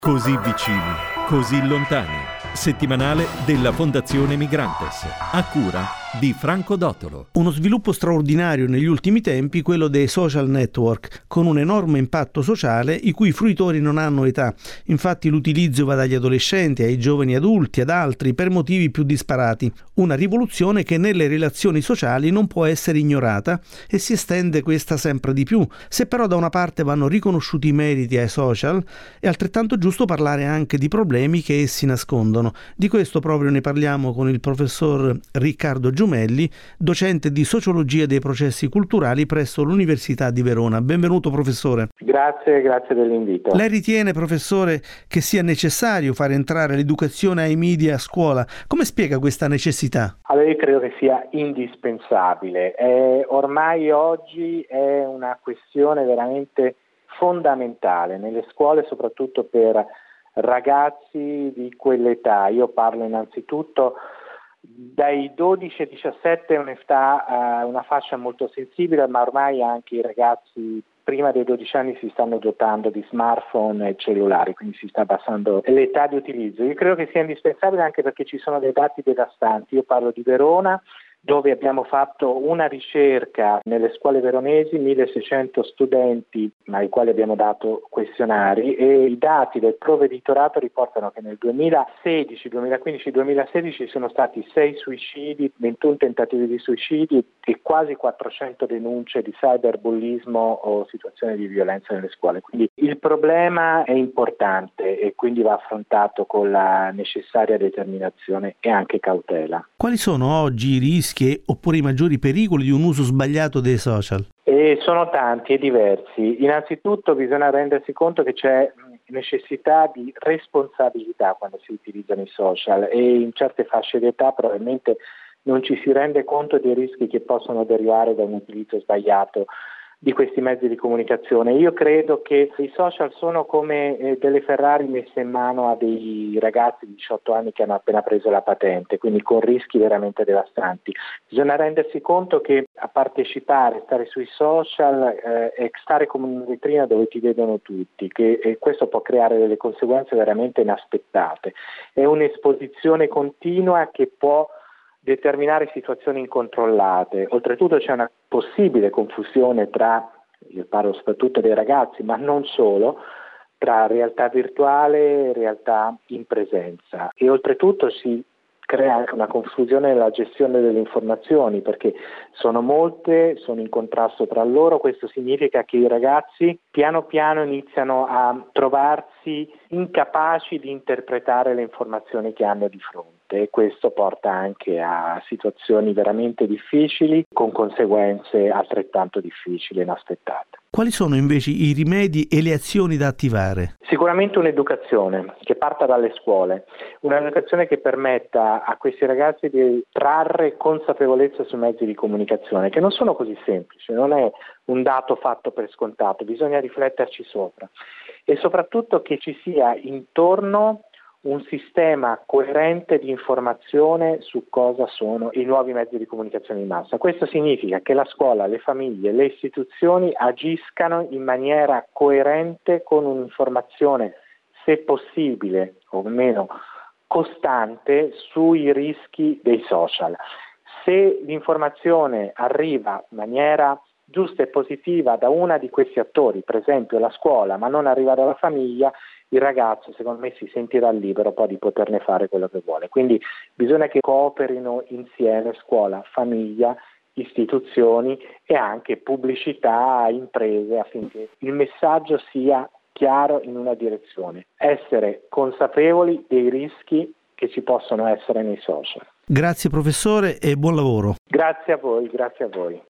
Così vicini, così lontani. Settimanale della Fondazione Migrantes, a cura di Franco Dottolo. Uno sviluppo straordinario negli ultimi tempi, quello dei social network, con un enorme impatto sociale i cui fruitori non hanno età. Infatti l'utilizzo va dagli adolescenti ai giovani adulti, ad altri, per motivi più disparati. Una rivoluzione che nelle relazioni sociali non può essere ignorata e si estende questa sempre di più. Se però da una parte vanno riconosciuti i meriti ai social, è altrettanto giusto parlare anche di problemi che essi nascondono. Di questo proprio ne parliamo con il professor Riccardo Giumelli, docente di sociologia dei processi culturali presso l'Università di Verona. Benvenuto professore. Grazie dell'invito. Lei ritiene, professore, che sia necessario far entrare l'educazione ai media a scuola? Come spiega questa necessità? Allora, io credo che sia indispensabile. Ormai oggi è una questione veramente fondamentale nelle scuole, soprattutto per ragazzi di quell'età. Io parlo innanzitutto dai 12 ai 17, una fascia molto sensibile, ma ormai anche i ragazzi prima dei 12 anni si stanno dotando di smartphone e cellulari, quindi si sta abbassando l'età di utilizzo. Io credo che sia indispensabile anche perché ci sono dei dati devastanti. Io parlo di Verona, dove abbiamo fatto una ricerca nelle scuole veronesi, 1600 studenti ai quali abbiamo dato questionari, e i dati del provveditorato riportano che nel 2016, 2015, 2016 sono stati 6 suicidi, 21 tentativi di suicidi e quasi 400 denunce di cyberbullismo o situazioni di violenza nelle scuole. Quindi il problema è importante e quindi va affrontato con la necessaria determinazione e anche cautela. Quali sono oggi i rischi oppure i maggiori pericoli di un uso sbagliato dei social? Sono tanti e diversi. Innanzitutto bisogna rendersi conto che c'è necessità di responsabilità quando si utilizzano i social e in certe fasce d'età probabilmente non ci si rende conto dei rischi che possono derivare da un utilizzo sbagliato di questi mezzi di comunicazione. Io credo che i social sono come delle Ferrari messe in mano a dei ragazzi di 18 anni che hanno appena preso la patente, quindi con rischi veramente devastanti. Bisogna rendersi conto che a partecipare, stare sui social è stare come una vetrina dove ti vedono tutti, e questo può creare delle conseguenze veramente inaspettate. È un'esposizione continua che può determinare situazioni incontrollate. Oltretutto c'è una possibile confusione io parlo soprattutto dei ragazzi, ma non solo, tra realtà virtuale e realtà in presenza. E oltretutto si crea anche una confusione nella gestione delle informazioni, perché sono molte, sono in contrasto tra loro. Questo significa che i ragazzi piano piano iniziano a trovarsi incapaci di interpretare le informazioni che hanno di fronte, e questo porta anche a situazioni veramente difficili con conseguenze altrettanto difficili e inaspettate. Quali sono invece i rimedi e le azioni da attivare? Sicuramente un'educazione che parta dalle scuole, un'educazione che permetta a questi ragazzi di trarre consapevolezza sui mezzi di comunicazione, che non sono così semplici, non è un dato fatto per scontato, bisogna rifletterci sopra, e soprattutto che ci sia intorno un sistema coerente di informazione su cosa sono i nuovi mezzi di comunicazione di massa. Questo significa che la scuola, le famiglie, le istituzioni agiscano in maniera coerente con un'informazione, se possibile, o almeno costante, sui rischi dei social. Se l'informazione arriva in maniera giusta e positiva da una di questi attori, per esempio la scuola, ma non arriva dalla famiglia, il ragazzo secondo me si sentirà libero poi di poterne fare quello che vuole. Quindi bisogna che cooperino insieme scuola, famiglia, istituzioni e anche pubblicità, imprese, affinché il messaggio sia chiaro in una direzione. Essere consapevoli dei rischi che ci possono essere nei social. Grazie professore e buon lavoro. Grazie a voi, grazie a voi.